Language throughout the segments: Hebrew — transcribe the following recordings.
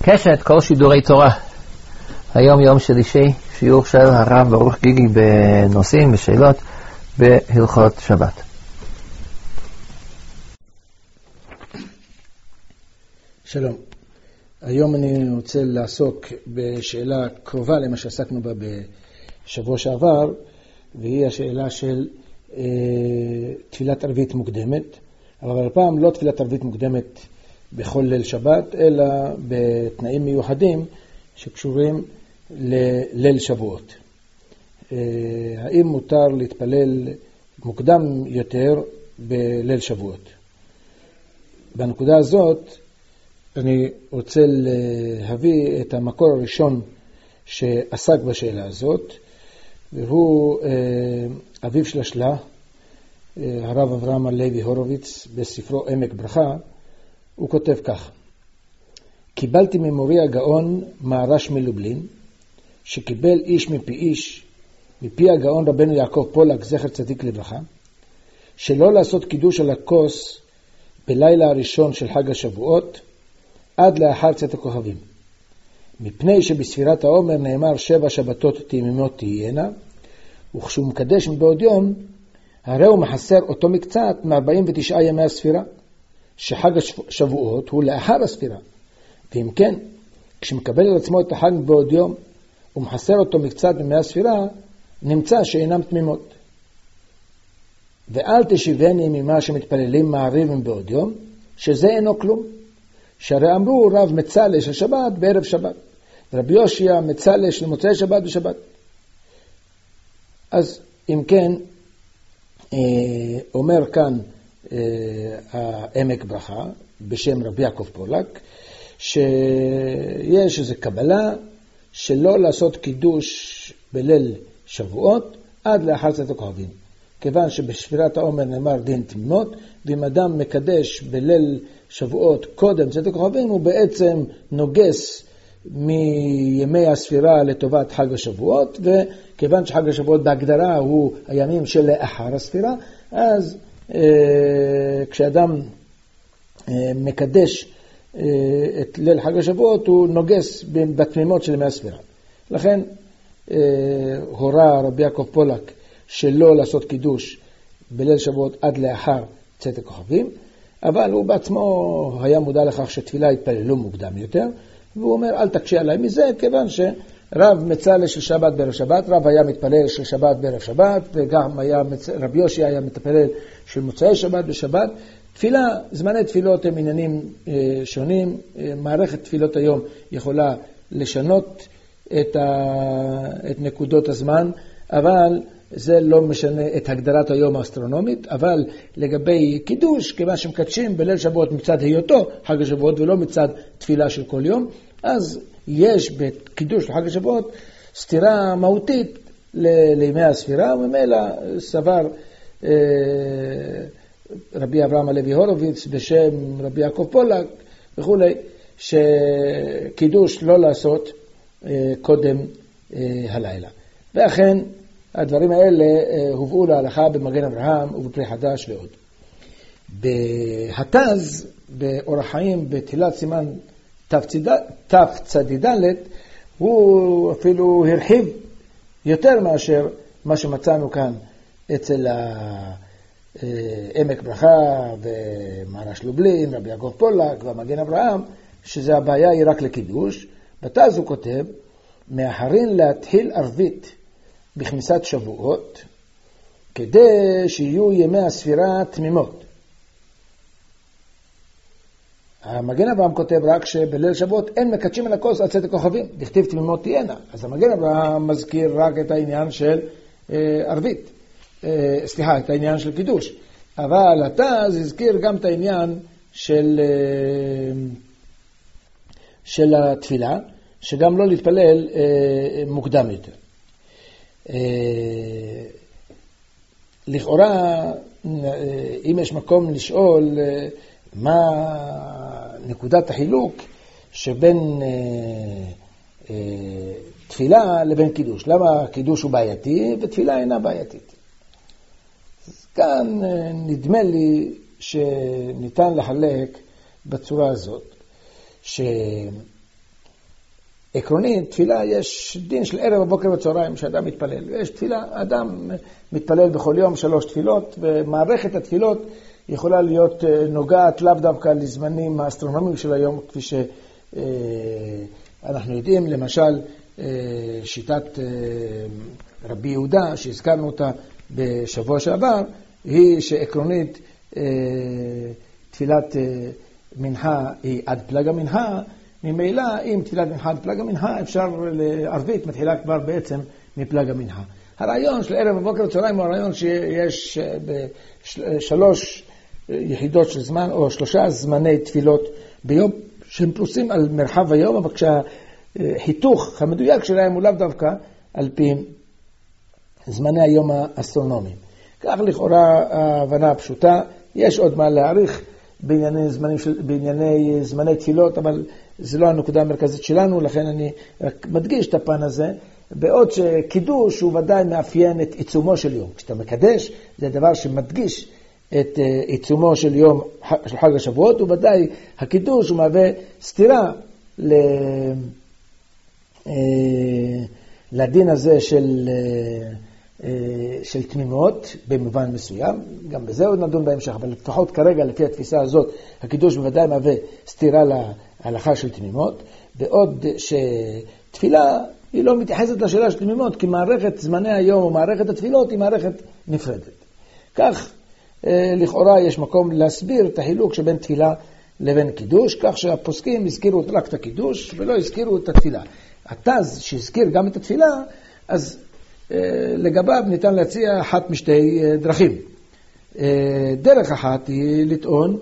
קשת, כל שידורי תורה. היום יום שלישי, שיעור של הרב ברוך גיגי בנושאים ושאלות בהלכות שבת. שלום. היום אני רוצה לעסוק בשאלה קרובה למה שעסקנו בה בשבוע שעבר, והיא השאלה של תפילת ערבית מוקדמת. אבל הפעם לא תפילת ערבית מוקדמת בכל ליל שבת, אלא בתנאים מיוחדים שקשורים לליל שבועות. האם מותר להתפלל מוקדם יותר בליל שבועות? בנקודה הזאת אני רוצה להביא את המקור הראשון שעסק בשאלה הזאת, והוא אביו של השלה, הרב אברהם הלוי הורוביץ, בספרו עמק ברכה. הוא כותב כך: קיבלתי ממורי הגאון מהר"ש מלובלין, שקיבל איש מפי איש, מפי הגאון רבנו יעקב פולק זכר צדיק לברכה, שלא לעשות קידוש על הכוס בלילה הראשון של חג השבועות עד לאחר צאת הכוכבים, מפני שבספירת העומר נאמר 7 שבתות תמימות תהיינה, וכשהוא מקדש מבעוד יום הרי הוא מחסר אותו מקצת מ-49 ימי הספירה, שחג השבועות הוא לאחר הספירה. ואם כן, כשמקבל על עצמו את החג בעוד יום ומחסר אותו מקצת ממי הספירה, נמצא שאינם תמימות. ואל תשיבני ממה שמתפללים מעריבים בעוד יום, שזה אינו כלום. שהרי אמרו רב מצלש לשבת בערב שבת, ורבי יושע מצלש למוצאי שבת בשבת. אז אם כן, אומר כאן העמק ברכה בשם רבי יעקב פולק, שיש איזו קבלה שלא לעשות קידוש בליל שבועות עד לאחר צאת הכוכבים, כיוון שבספירת העומר נאמר דין תמימות, ואם אדם מקדש בליל שבועות קודם צאת הכוכבים הוא בעצם נוגס מימי הספירה לטובת חג השבועות, וכיוון שחג השבועות בהגדרה הוא הימים של לאחר הספירה, אז כשאדם מקדש את ליל חג השבועות הוא נוגס בתמימות של ימי הספירה. לכן הורה רבי יעקב פולק שלא לעשות קידוש בליל שבועות עד לאחר צאת הכוכבים, אבל הוא בעצמו היה מודע לכך שתפילה התפללו מוקדם יותר, והוא אומר אל תקשה עליי מזה, כיוון שרב מצלש של שבת בערב שבת, רב היה מתפלל של שבת בערב שבת, וגם רבי יושע היה מתפלל של מוצאי שבת בשבת. תפילה, זמני תפילות הם עניינים שונים, מערכת תפילות היום יכולה לשנות את נקודות הזמן, אבל זה לא משנה את הגדרת היום האסטרונומית. אבל לגבי קידוש, כיוון שמקדשים בליל שבועות מצד היותו חג השבועות ולא מצד תפילה של כל יום, אז יש בקידוש לחג השבועות סתירה מהותית לימי הספירה, וממילא סבר רבי אברהם הלוי הורוביץ בשם רבי יעקב פולק וכו', שקידוש לא לעשות קודם הלילה. ואכן הדברים האלה הובאו להלכה במגן אברהם ובפרי חדש ועוד. בהתז, באורח חיים, בתחילת סימן תצ"ד, הוא אפילו הרחיב יותר מאשר מה שמצאנו כאן אצל עמק ברכה ומהר"ש לובלין, רבי יעקב פולק והמגן אברהם, שזה הבעיה היא רק לקידוש. בתז הוא כותב, מאחרין להתחיל ערבית בכניסת שבועות, כדי שיהיו ימי הספירה תמימות. המגן אברהם כותב רק שבליל שבועות אין מקדשים על הכוס עד צאת הכוכבים, דכתיב תמימות תהיינה. אז המגן אברהם מזכיר רק את העניין של ערבית, את העניין של קידוש. אבל התז הזכיר גם את העניין של התפילה, שגם לא להתפלל מוקדם יותר. לכאורה, אם יש מקום לשאול מה נקודת החילוק שבין תפילה לבין קידוש, למה קידוש הוא בעייתי ותפילה אינה בעייתית. אז כאן נדמה לי שניתן לחלק בצורה הזאת, עקרונית, תפילה יש דין של ערב, בבוקר וצהריים שאדם מתפלל. יש תפילה, אדם מתפלל בכל יום 3 תפילות, ומערכת התפילות יכולה להיות נוגעת לאו דווקא לזמנים האסטרונומיים של היום, כפי שאנחנו יודעים, למשל שיטת רבי יהודה, שהזכרנו אותה בשבוע שעבר, היא שעקרונית תפילת מנחה היא עד פלג המנחה, ממילא אם תפילת מנחה עד פלג המנחה, אפשר לערבית מתחילה כבר בעצם מפלג המנחה. הרעיון של ערב ובוקר וצהריים הוא הרעיון שיש ב3 יחידות של זמן, או 3 זמני תפילות ביום, שהם פרוסים על מרחב היום, אבל כשהחיתוך המדויק שלהם הוא לאו דווקא על פי זמני היום האסטרונומיים. כך לכאורה ההבנה הפשוטה, יש עוד מה להעריך בענייני זמני תפילות, אבל זה לא הנקודה המרכזית שלנו, לכן אני רק מדגיש את הפן הזה, בעוד שקידוש הוא ודאי מאפיין את עיצומו של יום. כשאתה מקדש, זה דבר שמדגיש את עיצומו של יום של חג השבועות, וודאי הקידוש הוא מהווה סתירה לדין הזה של תמימות במובן מסוים, גם בזה עוד נדון בהמשך, אבל לפחות כרגע לפי התפיסה הזאת, הקידוש בוודאי מהווה סתירה להלכה של תמימות, בעוד שתפילה היא לא מתייחסת לשאלה של תמימות, כי מערכת זמני היום או מערכת התפילות היא מערכת נפרדת. כך לכאורה יש מקום להסביר את החילוק שבין תפילה לבין קידוש, כך שהפוסקים הזכירו רק את הקידוש ולא הזכירו את התפילה. התז שהזכיר גם את התפילה, אז לגביו ניתן להציע אחת משתי דרכים. דרך אחת היא לטעון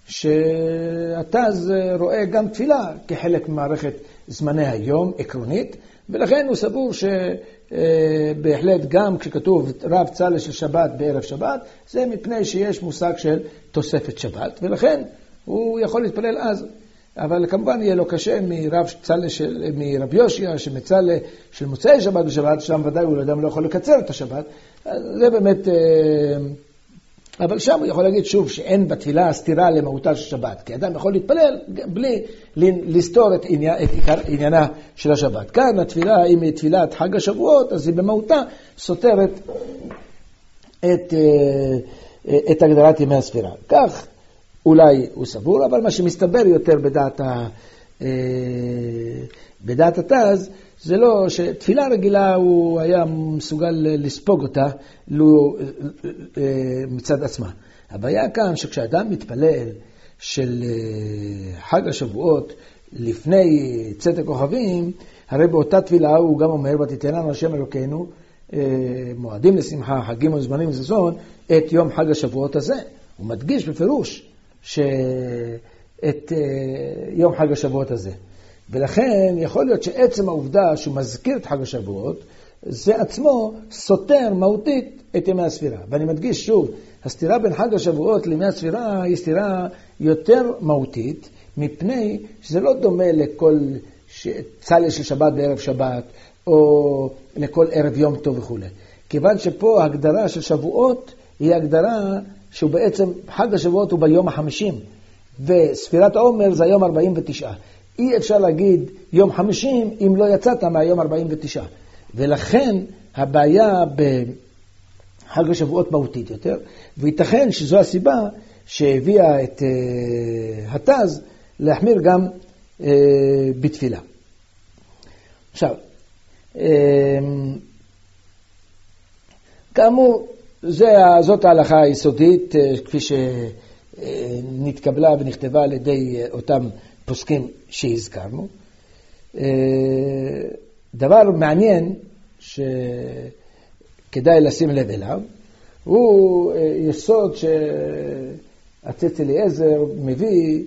שהתז רואה גם תפילה כחלק ממערכת זמני היום עקרונית, ולכן הוא סבור שבהחלט גם כשכתוב רב צל"ש של שבת בערב שבת, זה מפני שיש מושג של תוספת שבת, ולכן הוא יכול להתפלל אז. אבל כמובן יהיה לו קשה מרב יושע שמצלה של מוצאי שבת בשבת, שם ודאי הוא אדם לא יכול לקצר את השבת. זה באמת, אבל שם הוא יכול להגיד שוב שאין בתפילה סתירה למהותה של שבת, כי אדם יכול להתפלל בלי לסתור את עניינה של השבת. כאן התפילה, אם היא תפילת חג השבועות, אז היא במהותה סותרת את הגדרת ימי הספירה. כך אולי הוא סבור, אבל מה שמסתבר יותר בדעת התז, זה לא שתפילה רגילה הוא היה מסוגל לספוג אותה מצד עצמה. הבעיה כאן שכשאדם מתפלל של חג השבועות לפני צאת הכוכבים, הרי באותה תפילה הוא גם אומר, ותיתן לנו השם אלוקינו מועדים לשמחה, חגים וזמנים וזזון, את יום חג השבועות הזה. הוא מדגיש בפירוש את יום חג השבועות הזה. ולכן יכול להיות שעצם העובדה שהוא מזכיר את חג השבועות, זה עצמו סותר מהותית את ימי הספירה. ואני מדגיש שוב, הסתירה בין חג השבועות לימי הספירה היא סתירה יותר מהותית, מפני שזה לא דומה לכל צל"ש של שבת בערב שבת, או לכל ערב יום טוב וכו'. כיוון שפה ההגדרה של שבועות היא הגדרה שהוא בעצם, חג השבועות הוא ביום ה-50, וספירת העומר זה היום 49. אי אפשר להגיד יום 50 אם לא יצאת מהיום 49. ולכן הבעיה בחג השבועות מהותית יותר, וייתכן שזו הסיבה שהביאה את התז להחמיר גם בתפילה. עכשיו, כאמור, זאת ההלכה היסודית, כפי שנתקבלה ונכתבה על ידי אותם פוסקים שהזכרנו. דבר מעניין שכדאי לשים לב אליו, הוא יסוד שהצץ אליעזר מביא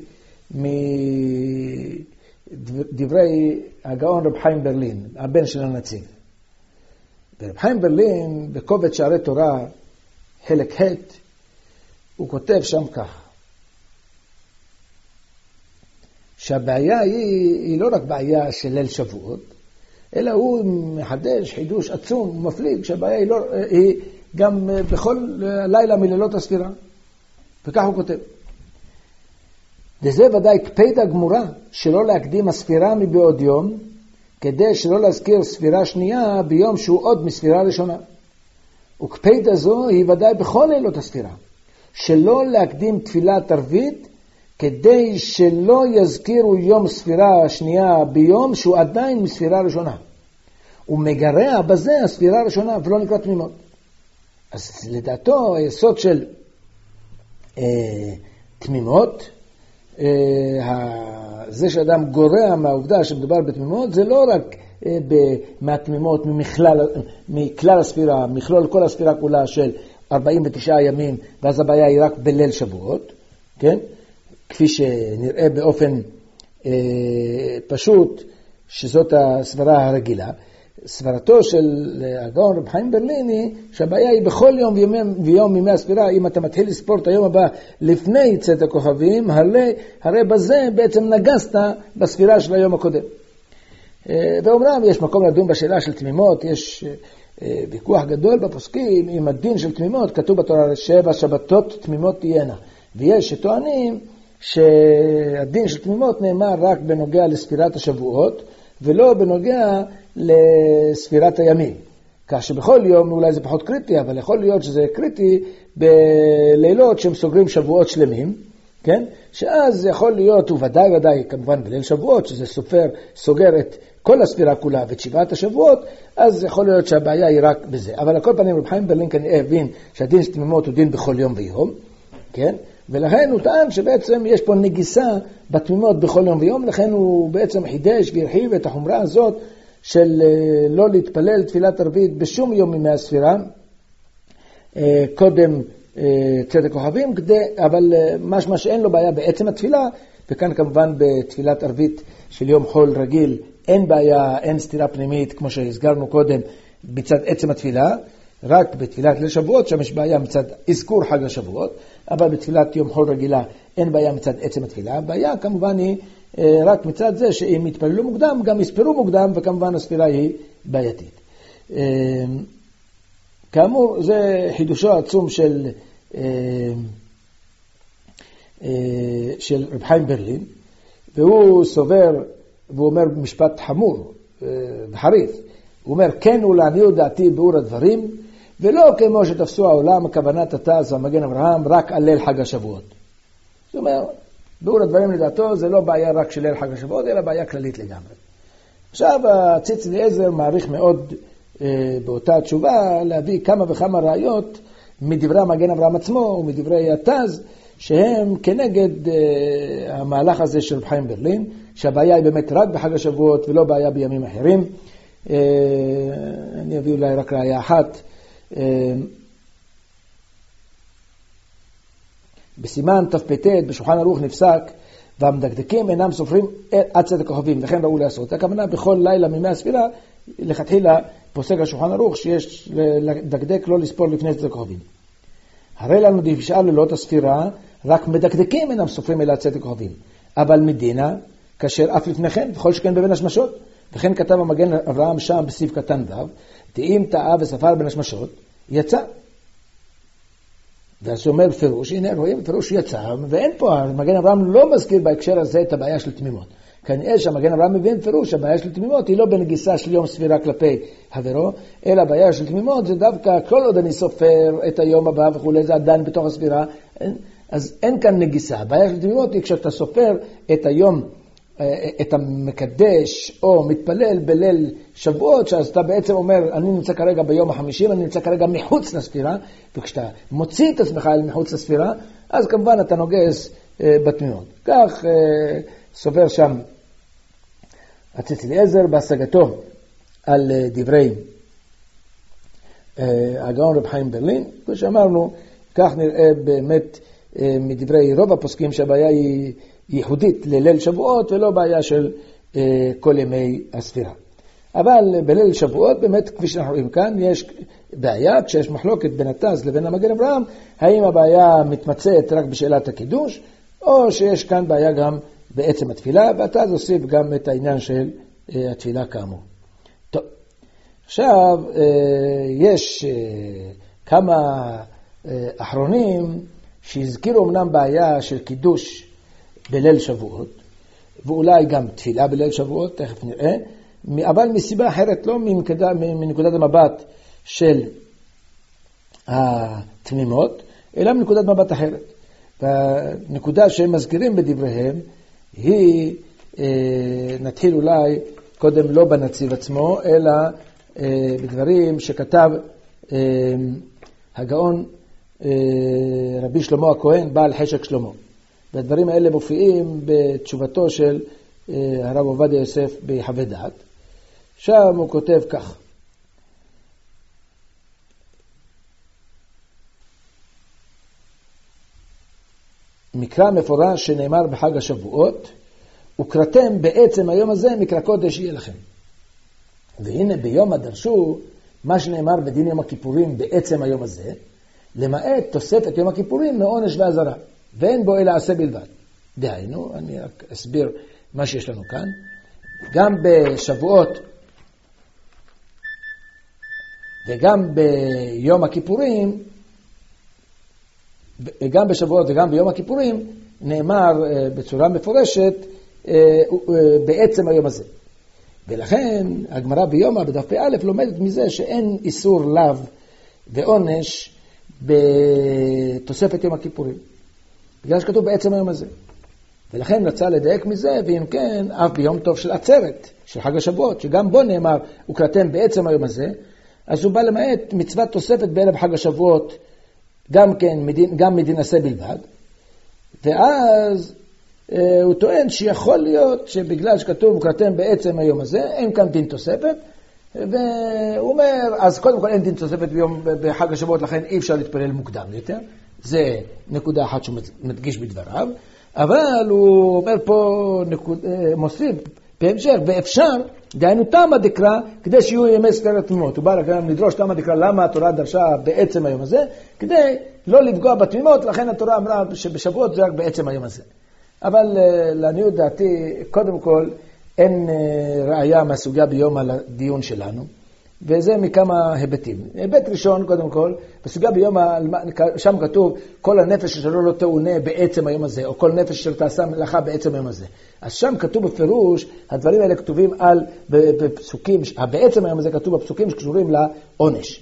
מדברי הגאון רב חיים ברלין, הבן של הנציב. ורב חיים ברלין, בקובץ שערי תורה, חלק ח', הוא כותב שם כך, שהבעיה היא לא רק בעיה של ליל שבועות, אלא הוא מחדש חידוש עצום ומפליג, שהבעיה היא גם בכל לילה מלילות הספירה. וכך הוא כותב. וזה ודאי קפידה גמורה שלא להקדים הספירה מבעוד יום, כדי שלא להזכיר ספירה שנייה ביום שהוא עוד מספירה ראשונה. וקפידה זו היא ודאי בכל לילות הספירה. שלא להקדים תפילת ערבית, כדי שלא יזכירו יום ספירה שנייה ביום שהוא עדיין מספירה ראשונה. ומגרע בזה הספירה הראשונה ולא נקרא תמימות. אז לדעתו היסוד של תמימות, זה שאדם גורע מהעובדה שמדובר בתמימות, זה לא רק מהתמימות, מכלל הספירה, מכלול כל הספירה כולה של 49 ימים, ואז הבעיה היא רק בליל שבועות, כן? כפי שנראה באופן פשוט, שזאת הסברה הרגילה. סברתו של הגאון רב חיים ברליני, שהבעיה היא בכל יום ויום ימי הספירה, אם אתה מתחיל לספור את היום הבא לפני צאת הכוכבים, הרי בזה בעצם נגסת בספירה של היום הקודם. ואומנם יש מקום לדון בשאלה של תמימות, יש ויכוח גדול בפוסקים, עם הדין של תמימות, כתוב בתורה 7 שבתות תמימות תהיינה. ויש שטוענים שהדין של תמימות נאמר רק בנוגע לספירת השבועות, ולא בנוגע לספירת הימים. כך שבכל יום אולי זה פחות קריטי, אבל יכול להיות שזה קריטי בלילות שהם סוגרים שבועות שלמים, כן? שאז יכול להיות, וודאי כמובן בליל שבועות, שזה סוגר את כל הספירה כולה ואת 7 השבועות, אז יכול להיות שהבעיה היא רק בזה. אבל על כל פנים רב חיים ברלין כנראה הבין שהדין של תמימות הוא דין בכל יום ויום, כן? ולכן הוא טען שבעצם יש פה נגיסה בתמימות בכל יום ויום, לכן הוא בעצם חידש והרחיב את החומרה הזאת של לא להתפלל תפילת ערבית בשום יום מימי הספירה, קודם צאת הכוכבים, אבל משמע שאין לו בעיה בעצם התפילה, וכאן כמובן בתפילת ערבית של יום חול רגיל אין בעיה, אין סתירה פנימית כמו שהסגרנו קודם בצד עצם התפילה, רק בתפילת ליל שבועות שם יש בעיה מצד אזכור חג השבועות, אבל בתפילת יום חול רגילה אין בעיה מצד עצם התפילה. הבעיה כמובן היא רק מצד זה שאם יתפללו מוקדם גם יספרו מוקדם, וכמובן הספירה היא בעייתית. כאמור זה חידושו העצום של רב חיים ברלין, והוא סובר והוא אומר משפט חמור וחריף. הוא אומר, כן הוא לעניות דעתי באור הדברים, ולא כמו שתפסו העולם הכוונת התז והמגן אברהם רק על ליל חג השבועות. זאת אומרת, באור הדברים לדעתו זה לא בעיה רק של ליל חג השבועות, אלא בעיה כללית לגמרי. עכשיו הציץ אליעזר מעריך מאוד באותה תשובה להביא כמה וכמה ראיות מדברי המגן אברהם עצמו ומדברי התז, שהם כנגד המהלך הזה של רב חיים ברלין, שהבעיה היא באמת רק בחג השבועות ולא בעיה בימים אחרים. אני אביא אולי רק ראיה אחת. בסימן תפפ"ט בשולחן ערוך נפסק, והמדקדקים אינם סופרים עד צאת הכוכבים, וכן ראו לעשות. הכוונה בכל לילה מימי הספירה, לכתחילה פוסק השולחן ערוך שיש לדקדק לא לספור לפני צאת הכוכבים. הרי לנו בשאר לילות הספירה, רק מדקדקים אינם סופרים אלא צאת הכוכבים. אבל מדינה, כאשר אף לפני כן, וכל שכן בבין השמשות, וכן כתב המגן אברהם שם בסעיף קטן ו', תאים טעה וספר בין השמשות, יצא. ואז הוא אומר פירוש, הנה רואים פירוש יצא, ואין פה, המגן אברהם לא מזכיר בהקשר הזה את הבעיה של תמימות. כנראה שהמגן אברהם מבין פירוש, הבעיה של תמימות היא לא בנגיסה של יום ספירה כלפי חברו, אלא הבעיה של תמימות זה דווקא כל עוד אני סופר את היום הבא וכו', זה עדיין בתוך הספירה, אז אין כאן נגיסה. הבעיה של תמימות היא כשאתה סופר את היום, את המקדש או מתפלל בליל שבועות, שאז אתה בעצם אומר, אני נמצא כרגע ביום ה-50, אני נמצא כרגע מחוץ לספירה, וכשאתה מוציא את עצמך אל מחוץ לספירה, אז כמובן אתה נוגס בתמימות. כך סובר שם הציץ אליעזר בהשגתו על דברי הגאון רב חיים ברלין, כמו שאמרנו, כך נראה באמת מדברי רוב הפוסקים שהבעיה היא ייחודית לליל שבועות ולא בעיה של כל ימי הספירה. אבל בליל שבועות באמת כפי שאנחנו רואים כאן יש בעיה, כשיש מחלוקת בין התז לבין המגן אברהם, האם הבעיה מתמצאת רק בשאלת הקידוש או שיש כאן בעיה גם בעצם התפילה, והתז הוסיף גם את העניין של התפילה כאמור. טוב, עכשיו יש כמה אחרונים שהזכירו אמנם בעיה של קידוש בליל שבועות, ואולי גם תפילה בליל שבועות, תכף נראה, אבל מסיבה אחרת, לא מנקודת המבט של התמימות, אלא מנקודת מבט אחרת. והנקודה שהם מזכירים בדבריהם היא, נתחיל אולי קודם לא בנציב עצמו, אלא בדברים שכתב הגאון רבי שלמה הכהן, בעל חשק שלמה. והדברים האלה מופיעים בתשובתו של הרב עובדיה יוסף בחוות דעת. שם הוא כותב כך: מקרא מפורש שנאמר בחג השבועות, וקראתם בעצם היום הזה מקרא קודש יהיה לכם. והנה ביום הדרשו מה שנאמר בדין יום הכיפורים בעצם היום הזה, למעט תוספת יום הכיפורים מעונש ועזרה, ואין בו אלא עשה בלבד. דהיינו, אני רק אסביר מה שיש לנו כאן. גם בשבועות וגם ביום הכיפורים, גם בשבועות וגם ביום הכיפורים, נאמר בצורה מפורשת בעצם היום הזה. ולכן הגמרא ביומא בדף פ"א לומדת מזה שאין איסור לאו ועונש בתוספת יום הכיפורים, בגלל שכתוב בעצם היום הזה. ולכן רצה לדייק מזה, ואם כן, אף ביום טוב של עצרת, של חג השבועות, שגם בו נאמר, וקראתם בעצם היום הזה, אז הוא בא למעט מצוות תוספת בערב חג השבועות, גם מדין עשה בלבד. ואז הוא טוען שיכול להיות שבגלל שכתוב וקראתם בעצם היום הזה, אין כאן דין תוספת, והוא אומר, אז קודם כל אין דין תוספת בחג השבועות, לכן אי אפשר להתפלל מוקדם יותר. זה נקודה אחת שהוא מדגיש בדבריו. אבל הוא אומר פה, מוסיף בהמשך, ואפשר, דהיינו תמה דקרא, כדי שיהיו ימי סתירת תמימות. הוא בא גם לדרוש תמה דקרא, למה התורה דרשה בעצם היום הזה, כדי לא לפגוע בתמימות, לכן התורה אמרה שבשבועות זה רק בעצם היום הזה. אבל לעניות דעתי, קודם כל, אין ראיה מהסוגיה ביום על הדיון שלנו, וזה מכמה היבטים. היבט ראשון, קודם כל, בסוגיה ביום, שם כתוב, כל הנפש שלו לא תאונה בעצם היום הזה, או כל נפש שלו תעשה מלאכה בעצם היום הזה. אז שם כתוב בפירוש, הדברים האלה כתובים בפסוקים, בעצם היום הזה כתוב בפסוקים שקשורים לעונש.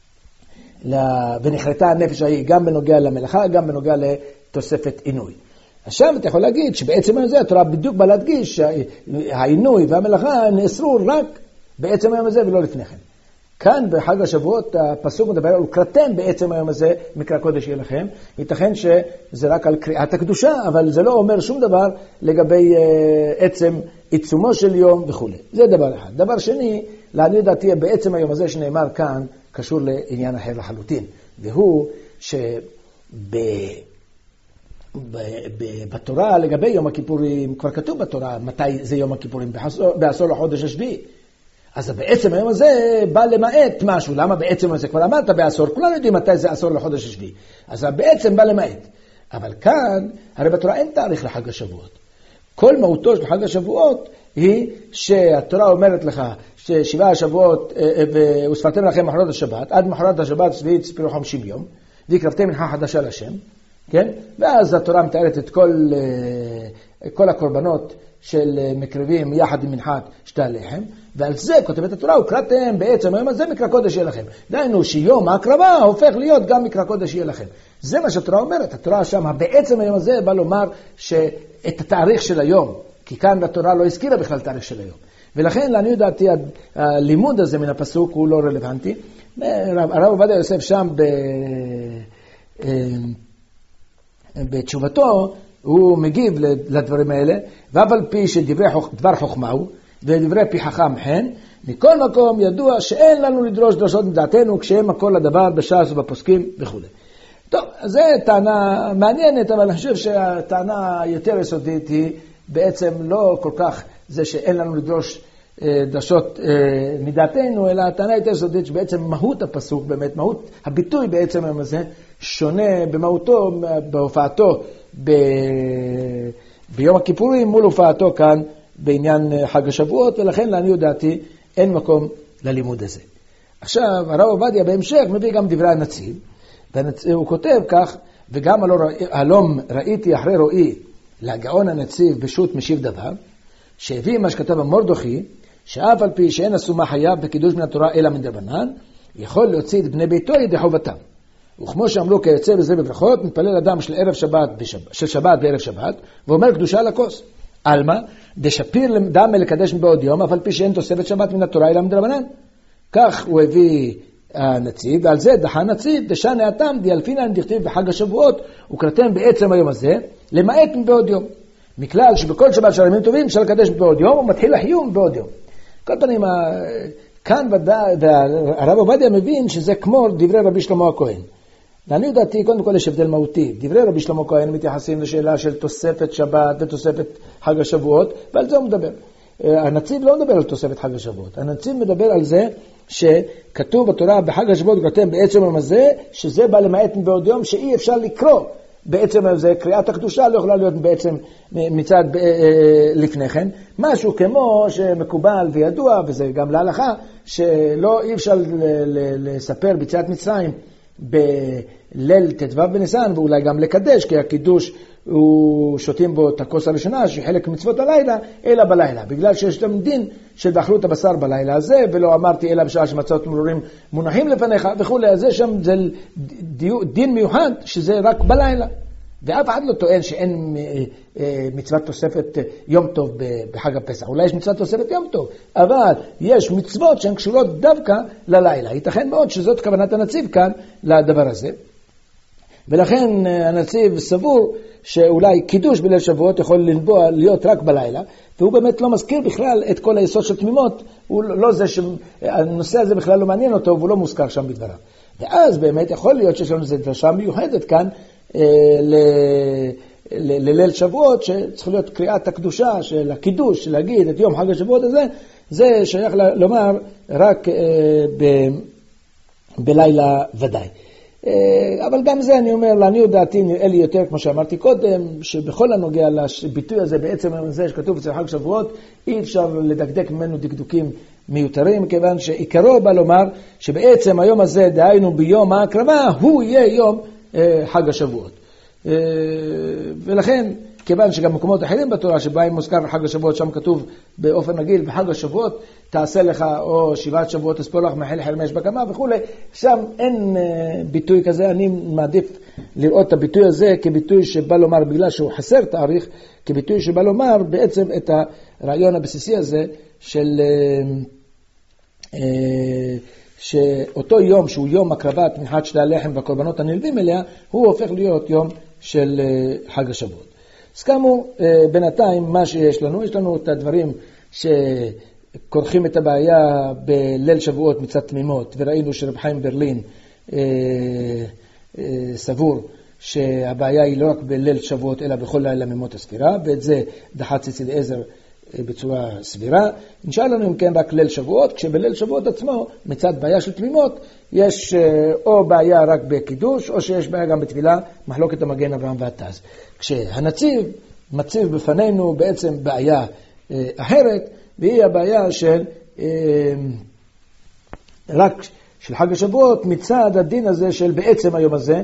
ונחרטה הנפש ההיא, גם בנוגע למלאכה, גם בנוגע לתוספת עינוי. עכשיו אתה יכול להגיד שבעצם היום הזה התורה בדיוק בא להדגיש שהעינוי והמלאכה נאסרו רק בעצם היום הזה ולא לפני כן. כאן בחג השבועות הפסוק מדבר על וקראתם בעצם היום הזה מקרא קודש יהיה לכם. ייתכן שזה רק על קריאת הקדושה, אבל זה לא אומר שום דבר לגבי עצם עיצומו של יום וכו'. זה דבר אחד. דבר שני, לעניות דעתי בעצם היום הזה שנאמר כאן קשור לעניין אחר לחלוטין, והוא בתורה לגבי יום הכיפורים, כבר כתוב בתורה מתי זה יום הכיפורים, בעשור לחודש השביעי. אז בעצם היום הזה בא למעט משהו. למה בעצם הזה? כבר אמרת בעשור, כולנו יודעים מתי זה עשור לחודש השביעי. אז בעצם בא למעט. אבל כאן, הרי בתורה אין תאריך לחג השבועות. כל מהותו של חג השבועות היא שהתורה אומרת לך ששבעה השבועות, וספרתם לכם מחרת השבת, עד מחרת השבת שביעית תספרו 50 יום, והקרבתם מנחה חדשה לשם. כן? ואז התורה מתארת את כל הקורבנות של מקריבים יחד עם מנחת שתי הלחם, ועל זה כותבת התורה, וקראתם בעצם היום הזה מקרא קודש יהיה לכם. דהיינו שיום ההקרבה הופך להיות גם מקרא קודש יהיה לכם. זה מה שהתורה אומרת. התורה שם בעצם היום הזה בא לומר שאת התאריך של היום, כי כאן התורה לא הזכירה בכלל תאריך של היום. ולכן לעניות דעתי הלימוד הזה מן הפסוק הוא לא רלוונטי. הרב עובדיה יוסף שם בתשובתו הוא מגיב לדברים האלה, ואף על פי שדבר חוכמה הוא ודברי פי חכם חן, מכל מקום ידוע שאין לנו לדרוש דרשות מדעתנו כשהם הכל הדבר בש"ס ובפוסקים וכו'. טוב, זו טענה מעניינת, אבל אני חושב שהטענה יותר יסודית היא בעצם לא כל כך זה שאין לנו לדרוש דרשות מדעתנו, אלא הטענה יותר יסודית שבעצם מהות הפסוק, באמת מהות הביטוי בעצם היום הזה, שונה במהותו, בהופעתו ביום הכיפורים מול הופעתו כאן בעניין חג השבועות, ולכן לעניות דעתי אין מקום ללימוד הזה. עכשיו הרב עובדיה בהמשך מביא גם דברי הנציב, והוא כותב כך, וגם הלום ראיתי אחרי רואי לגאון הנציב בשו"ת משיב דבר, שהביא מה שכתב המורדכי, שאף על פי שאין עשו מה חייב בקידוש מן התורה אלא מן דרבנן, יכול להוציא את בני ביתו ידי חובתם. וכמו שאמרו כיוצא בזה בברכות, מתפלל אדם של ערב שבת, של שבת בערב שבת, ואומר קדושה על הכוס. אלמה, דשפיר דם לקדש מבעוד יום, אבל פי שאין תוספת שבת מן התורה אלא מן דרבנן. כך הוא הביא הנציב, ועל זה דחה הנציב, דשנה התם דיאלפינן דכתיב בחג השבועות, וקראתם בעצם היום הזה, למעט מבעוד יום. מכלל שבכל שבת של ימים טובים אפשר לקדש מבעוד יום, הוא מתחיל החיוב מבעוד יום. כל פנים, כאן והרב עובדיה מבין שזה כמו דברי רבי שלמה הכהן. ואני יודעתי, קודם כל יש הבדל מהותי. דברי רבי שלמה הכהן מתייחסים לשאלה של תוספת שבת ותוספת חג השבועות, ועל זה הוא מדבר. הנציב לא מדבר על תוספת חג השבועות. הנציב מדבר על זה שכתוב בתורה בחג השבועות כתוב בעצם היום הזה, שזה בא למעט מבעוד יום, שאי אפשר לקרוא בעצם היום הזה. קריאת הקדושה לא יכולה להיות בעצם מצד לפני כן. משהו כמו שמקובל וידוע, וזה גם להלכה, שלא אי אפשר לספר ביציאת מצרים בליל ט"ו בניסן, ואולי גם לקדש, כי הקידוש הוא שותים בו את הכוס הראשונה, שחלק מצוות הלילה, אלא בלילה. בגלל שיש להם דין שדאכלו את הבשר בלילה הזה, ולא אמרתי אלא בשעה שמצות מרורים מונחים לפניך וכו'. אז זה שם זה דין מיוחד שזה רק בלילה. ואף אחד לא טוען שאין מצוות תוספת יום טוב בחג הפסח. אולי יש מצוות תוספת יום טוב, אבל יש מצוות שהן קשורות דווקא ללילה. ייתכן מאוד שזאת כוונת הנציב כאן לדבר הזה. ולכן הנציב סבור שאולי קידוש בליל שבועות יכול לנבוע להיות רק בלילה, והוא באמת לא מזכיר בכלל את כל היסוד של תמימות, הוא לא זה שהנושא הזה בכלל לא מעניין אותו, והוא לא מוזכר שם בדבריו. ואז באמת יכול להיות שיש לנו איזו דרשה מיוחדת כאן, לליל שבועות, שצריך להיות קריאת הקדושה של הקידוש, להגיד את יום חג השבועות הזה, זה שייך לומר רק בלילה ודאי. אבל גם זה אני אומר, לעניות דעתי נראה לי יותר, כמו שאמרתי קודם, שבכל הנוגע לביטוי הזה, בעצם זה שכתוב אצל חג שבועות, אי אפשר לדקדק ממנו דקדוקים מיותרים, כיוון שעיקרו בא לומר שבעצם היום הזה, דהיינו ביום ההקרבה, הוא יהיה יום חג השבועות. ולכן, כיוון שגם מקומות אחרים בתורה שבהם מוזכר חג השבועות, שם כתוב באופן רגיל, בחג השבועות תעשה לך, או 7 שבועות תספור לך מחל חרמש בקמה וכו'. שם אין ביטוי כזה. אני מעדיף לראות את הביטוי הזה כביטוי שבא לומר, בגלל שהוא חסר תאריך, כביטוי שבא לומר בעצם את הרעיון הבסיסי הזה של שאותו יום שהוא יום הקרבת מנחת שתי הלחם והקורבנות הנלווים אליה, הוא הופך להיות יום של חג השבועות. אז כאמור, בינתיים מה שיש לנו, יש לנו את הדברים שכורכים את הבעיה בליל שבועות מצד תמימות, וראינו שרב חיים ברלין סבור שהבעיה היא לא רק בליל שבועות אלא בכל לילה ממות הספירה, ואת זה דחה ציצי אליעזר בצורה סבירה. נשאר לנו אם כן רק ליל שבועות, כשבליל שבועות עצמו מצד בעיה של תמימות יש או בעיה רק בקידוש או שיש בעיה גם בתפילה, מחלוקת המגן אברהם והטז. כשהנציב מציב בפנינו בעצם בעיה אחרת, והיא הבעיה של רק של חג השבועות מצד הדין הזה של בעצם היום הזה,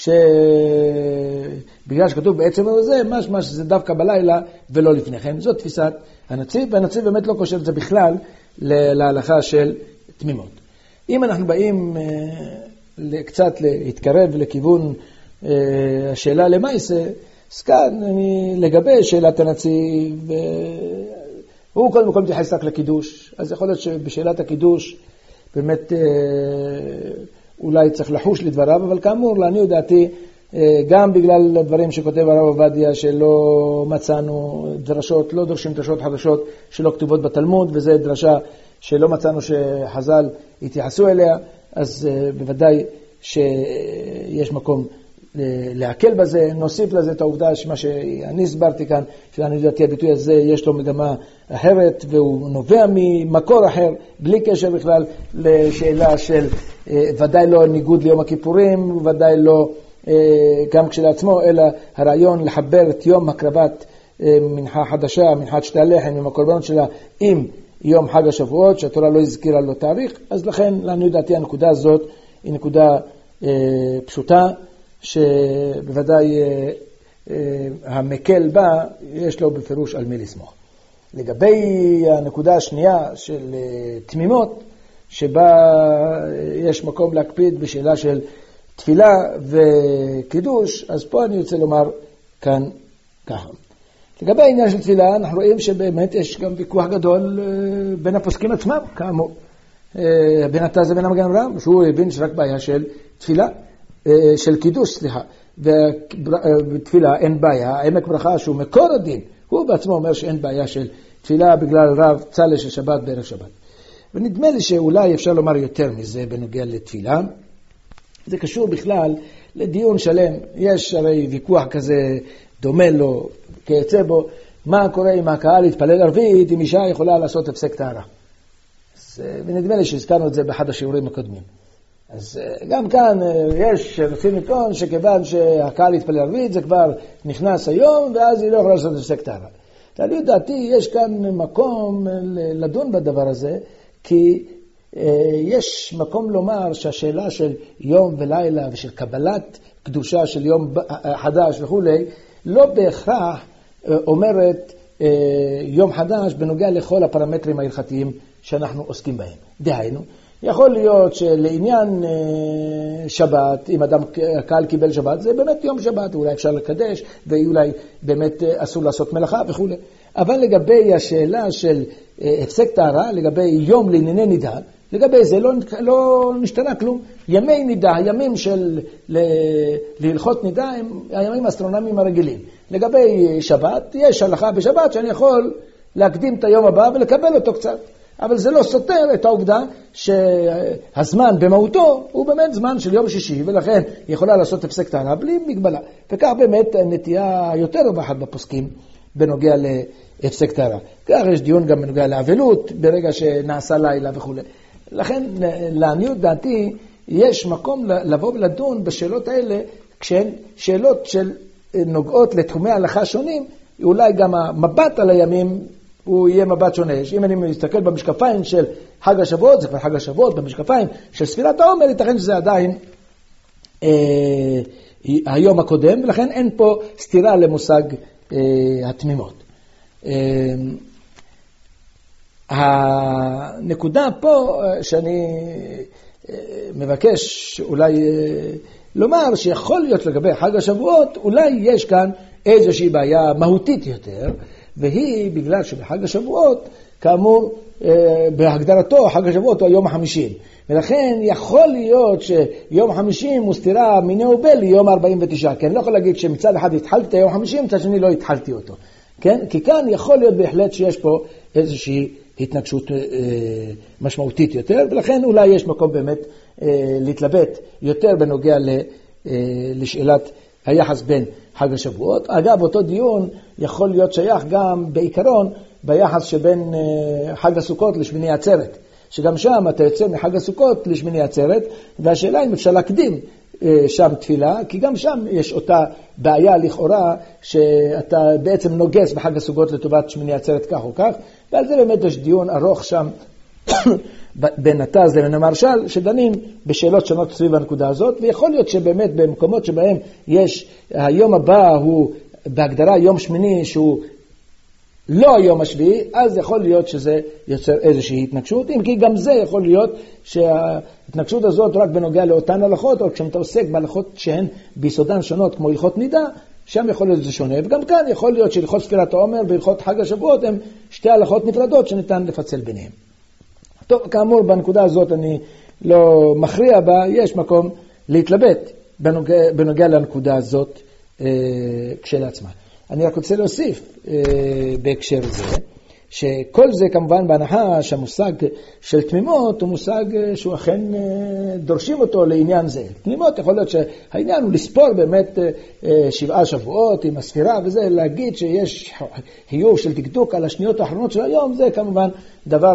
שבגלל שכתוב בעצם היום הזה, משמע שזה דווקא בלילה ולא לפני כן. זאת תפיסת הנציב, והנציב באמת לא קושר את זה בכלל להלכה של תמימות. אם אנחנו באים קצת להתקרב לכיוון השאלה למעשה, אז כאן לגבי שאלת הנציב, הוא קודם כל מתייחס רק לקידוש, אז יכול להיות שבשאלת הקידוש באמת אולי צריך לחוש לדבריו, אבל כאמור, לעניות דעתי, גם בגלל הדברים שכותב הרב עובדיה, שלא מצאנו דרשות, לא דורשים דרשות חדשות שלא כתובות בתלמוד, וזה דרשה שלא מצאנו שחז"ל התייחסו אליה, אז בוודאי שיש מקום להקל בזה. נוסיף לזה את העובדה שמה שאני הסברתי כאן, שלעניות דעתי הביטוי הזה יש לו מגמה אחרת, והוא נובע ממקור אחר, בלי קשר בכלל לשאלה של ודאי לא ניגוד ליום הכיפורים, ודאי לא גם כשלעצמו, אלא הרעיון לחבר את יום הקרבת מנחה חדשה, מנחת שתי הלחם, עם הקורבנות שלה, עם יום חג השבועות, שהתורה לא הזכירה לו תאריך. אז לכן, לעניות דעתי, הנקודה הזאת היא נקודה פשוטה, שבוודאי המקל בה, יש לו בפירוש על מי לסמוך. לגבי הנקודה השנייה של תמימות, שבה יש מקום להקפיד בשאלה של תפילה וקידוש, אז פה אני רוצה לומר כאן ככה. לגבי העניין של תפילה, אנחנו רואים שבאמת יש גם ויכוח גדול בין הפוסקים עצמם, כאמור. בין התז ובין המגן אברהם, שהוא הבין שרק בעיה של תפילה, של קידוש, סליחה. ובתפילה אין בעיה, עמק ברכה שהוא מקור הדין, הוא בעצמו אומר שאין בעיה של תפילה בגלל רב צלה של שבת בערב שבת. ונדמה לי שאולי אפשר לומר יותר מזה בנוגע לתפילה. זה קשור בכלל לדיון שלם. יש הרי ויכוח כזה דומה לו, כיצא בו, מה קורה אם הקהל יתפלל ערבית, אם אישה יכולה לעשות הפסק טהרה. ונדמה לי שהזכרנו את זה באחד השיעורים הקודמים. אז גם כאן יש רוצים לטעון שכיוון שהקהל יתפלל ערבית זה כבר נכנס היום ואז היא לא יכולה לעשות הפסק טהרה. לעניות דעתי יש כאן מקום לדון בדבר הזה, כי יש מקום לומר שהשאלה של יום ולילה ושל קבלת קדושה של יום חדש וכו' לא בהכרח אומרת יום חדש בנוגע לכל הפרמטרים ההלכתיים שאנחנו עוסקים בהם. דהיינו, יכול להיות שלעניין שבת, אם אדם הקהל קיבל שבת, זה באמת יום שבת, אולי אפשר לקדש, ואולי באמת אסור לעשות מלאכה וכו'. אבל לגבי השאלה של הפסק טהרה, לגבי יום לענייני נידה, לגבי זה לא נשתנה כלום. ימי נידה, הימים של להלכות נידה, הם הימים האסטרונומיים הרגילים. לגבי שבת, יש הלכה בשבת שאני יכול להקדים את היום הבא ולקבל אותו קצת. אבל זה לא סותר את העובדה שהזמן במהותו הוא באמת זמן של יום שישי, ולכן היא יכולה לעשות הפסק טהרה בלי מגבלה. וכך באמת נטייה יותר רווחת בפוסקים בנוגע להפסק טהרה. כך יש דיון גם בנוגע לאבלות, ברגע שנעשה לילה וכו'. לכן, לעניות דעתי, יש מקום לבוא ולדון בשאלות האלה, כשהן שאלות של נוגעות לתחומי ההלכה שונים, אולי גם המבט על הימים הוא יהיה מבט שונה. אם אני מסתכל במשקפיים של חג השבועות, זה כבר חג השבועות, במשקפיים של ספירת העומר, ייתכן שזה עדיין היום הקודם, ולכן אין פה סתירה למושג התמימות. הנקודה פה שאני מבקש אולי לומר שיכול להיות לגבי חג השבועות, אולי יש כאן איזושהי בעיה מהותית יותר, והיא בגלל שבחג השבועות, כאמור, בהגדרתו, חג השבועות הוא היום ה-50. ולכן יכול להיות שיום 50 הוא סתירה מיני ובל ליום 49. כי אני לא יכול להגיד שמצד אחד התחלתי את היום 50, מצד שני לא התחלתי אותו. כן? כי כאן יכול להיות בהחלט שיש פה איזושהי התנגשות משמעותית יותר, ולכן אולי יש מקום באמת להתלבט יותר בנוגע לשאלת היחס בין חג השבועות. אגב, אותו דיון יכול להיות שייך גם בעיקרון ביחס שבין חג הסוכות לשמיני עצרת, שגם שם אתה יוצא מחג הסוכות לשמיני עצרת, והשאלה אם אפשר להקדים שם תפילה, כי גם שם יש אותה בעיה לכאורה שאתה בעצם נוגס בחג הסוכות לטובת שמיני עצרת כך או כך, ועל זה באמת יש דיון ארוך שם בין התז לבין המרשל, שדנים בשאלות שונות סביב הנקודה הזאת, ויכול להיות שבאמת במקומות שבהם יש היום הבא הוא בהגדרה יום שמיני שהוא לא היום השביעי, אז יכול להיות שזה יוצר איזושהי התנגשות, אם כי גם זה יכול להיות שההתנגשות הזאת רק בנוגע לאותן הלכות, או כשאתה עוסק בהלכות שהן ביסודן שונות כמו הלכות נידה, שם יכול להיות זה שונה, וגם כאן יכול להיות שהלכות ספירת העומר והלכות חג השבועות הן שתי הלכות נפרדות שניתן לפצל ביניהן. טוב, כאמור, בנקודה הזאת אני לא מכריע בה, יש מקום להתלבט בנוגע לנקודה הזאת כשלעצמה. אני רק רוצה להוסיף בהקשר זה, שכל זה כמובן בהנחה שהמושג של תמימות הוא מושג שהוא אכן דורשים אותו לעניין זה. תמימות יכול להיות שהעניין הוא לספור באמת 7 שבועות עם הספירה וזה, להגיד שיש חיוב של דקדוק על השניות האחרונות של היום, זה כמובן דבר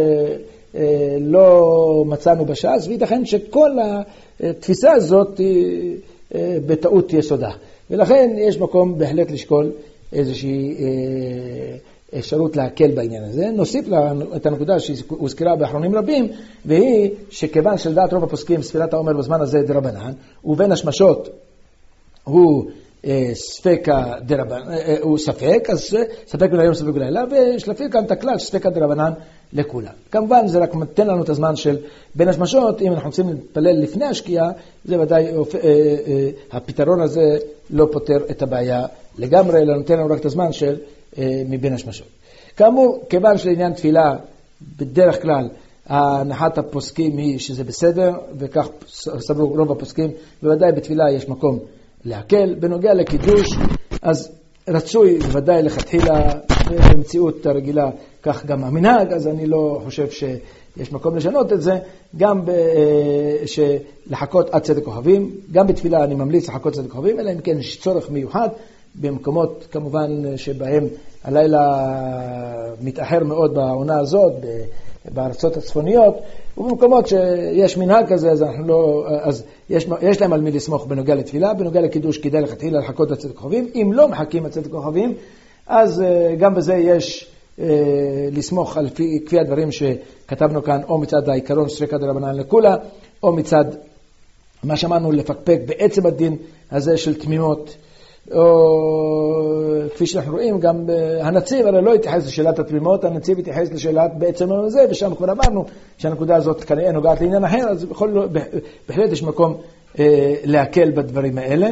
שלא מצאנו בש"ס, וייתכן שכל התפיסה הזאת היא בטעות יסודה. ולכן יש מקום בהחלט לשקול איזושהי אפשרות להקל בעניין הזה. נוסיף את הנקודה שהוזכרה באחרונים רבים, והיא שכיוון שלדעת רוב הפוסקים ספירת העומר בזמן הזה דרבנן, ובין השמשות הוא ספקה דרבנן, הוא ספק, אז ספק ליום ספק לילה, ושלפי כאן את הכלל ספקה דרבנן לכולם. כמובן זה רק מתן לנו את הזמן של בין השמשות, אם אנחנו רוצים להתפלל לפני השקיעה, זה ודאי, הפתרון הזה לא פותר את הבעיה לגמרי, אלא נותן לנו רק את הזמן של מבין השמשות. כאמור, כיוון שלעניין תפילה, בדרך כלל, הנחת הפוסקים היא שזה בסדר, וכך סברו רוב הפוסקים, בוודאי בתפילה יש מקום להקל. בנוגע לקידוש, אז רצוי בוודאי לכתחילה, במציאות הרגילה, כך גם המנהג, אז אני לא חושב שיש מקום לשנות את זה, גם לחכות עד צדק כוכבים, גם בתפילה אני ממליץ לחכות צדק כוכבים, אלא אם כן יש צורך מיוחד, במקומות כמובן שבהם הלילה מתאחר מאוד בעונה הזאת, בארצות הצפוניות, ובמקומות שיש מנהג כזה, אז יש להם על מי לסמוך בנוגע לתפילה, בנוגע לקידוש כדאי לכתחילה לחכות עד צדק כוכבים. אם לא מחכים עד צדק כוכבים, אז גם בזה יש לסמוך על כפי הדברים שכתבנו כאן, או מצד העיקרון ספקא דרבנן לכולה, או מצד מה שאמרנו לפקפק בעצם הדין הזה של תמימות, או כפי שאנחנו רואים, גם הנציב הרי לא התייחס לשאלת התמימות, הנציב התייחס לשאלת בעצם הזה, ושם כבר אמרנו שהנקודה הזאת כנראה נוגעת לעניין אחר, אז בהחלט יש מקום להקל בדברים האלה.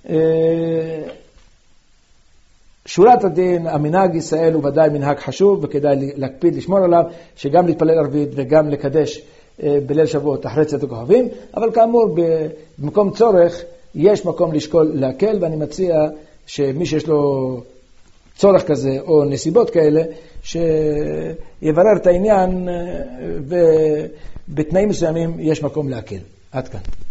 שורת הדין, המנהג ישראל הוא ודאי מנהג חשוב, וכדאי להקפיד לשמור עליו, שגם להתפלל ערבית וגם לקדש בליל שבועות אחרי צדק כוכבים, אבל כאמור במקום צורך יש מקום לשקול להקל, ואני מציע שמי שיש לו צורך כזה או נסיבות כאלה, שיברר את העניין, ובתנאים מסוימים יש מקום להקל. עד כאן.